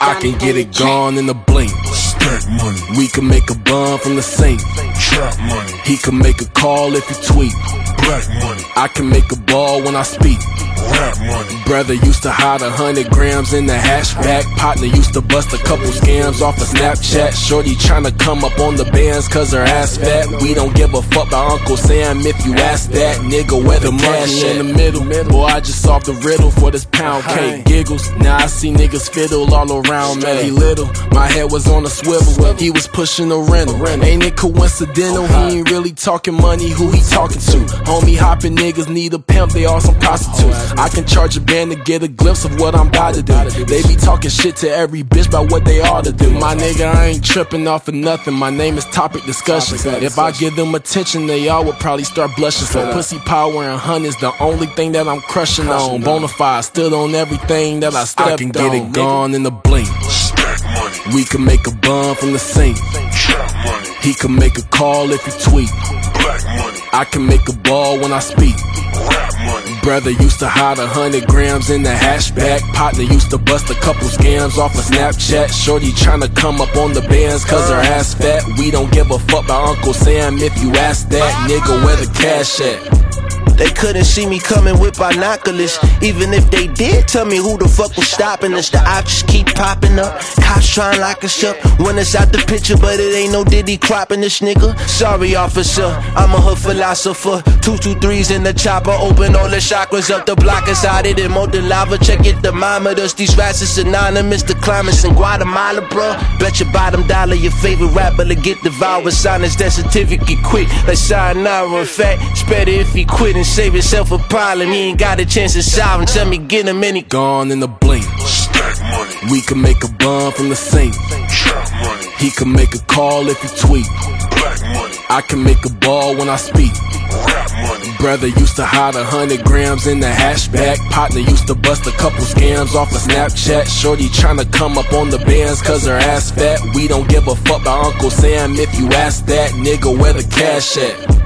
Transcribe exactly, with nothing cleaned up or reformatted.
I can get it gone in a blink. Stack money. We can make a bun from the sink. Trap money. He can make a call if you tweet. Black money. I can make a ball when I speak. Rap money. Brother used to hide a hundred grams in the hatchback. Partner used to bust a couple scams off of Snapchat. Shorty tryna come up on the bands cause her ass fat. We don't give a fuck about Uncle Sam if you ask that. Nigga, where the cash in the middle. Boy, I just solved the riddle for this pound cake. Giggles, now I see niggas fiddle all around me. He little, my head was on a swivel. He was pushing a rental. Ain't it coincidental? He ain't really talking money, who he talking to? Homie hopping niggas need a pimp, they all some prostitutes. I can charge a band to get a glimpse of what I'm about to do. They be talking shit to every bitch about what they ought to do. My nigga, I ain't tripping off of nothing. My name is Topic Discussions. If I give them attention, they all would probably start blushing. So pussy power and honey's the only thing that I'm crushing on. Bonafide, stood on everything that I stepped on. I can get it gone in a blink. Stack money. We can make a bun from the sink. Trap money. He can make a call if you tweet. Black money. I can make a ball when I speak. Rap money. Brother used to hide a hundred grams in the hatchback. Partner used to bust a couple scams off of Snapchat. Shorty tryna come up on the bands cause her ass fat. We don't give a fuck about Uncle Sam if you ask that. Nigga, where the cash at? They couldn't see me coming with binoculars. Even if they did, tell me who the fuck was stopping us. The options keep popping up. Cops trying lock us up when it's out the picture, but it ain't no Diddy cropping this nigga. Sorry, officer, I'm a hood philosopher. Two two threes in the chopper, open all the chakras up. The block is out it and molten lava. Check it, thermometers. These rats is anonymous. The climates in Guatemala, bro. Bet your bottom dollar your favorite rapper to get devoured. Sign his death certificate quick, like sayonara. In fact, it's better if he quit and save himself a problem. He ain't got a chance to solve him. Tell me, get him any gone in a blink. Stack money. We can make a bun from the sink. Trap money. He can make a call if you tweet. Black money. I can make a ball when I speak. Rap money. Brother used to hide a hundred grams in the hatchback. Partner used to bust a couple scams off of Snapchat. Shorty tryna come up on the bands cause her ass fat. We don't give a fuck about Uncle Sam if you ask that. Nigga, where the cash at?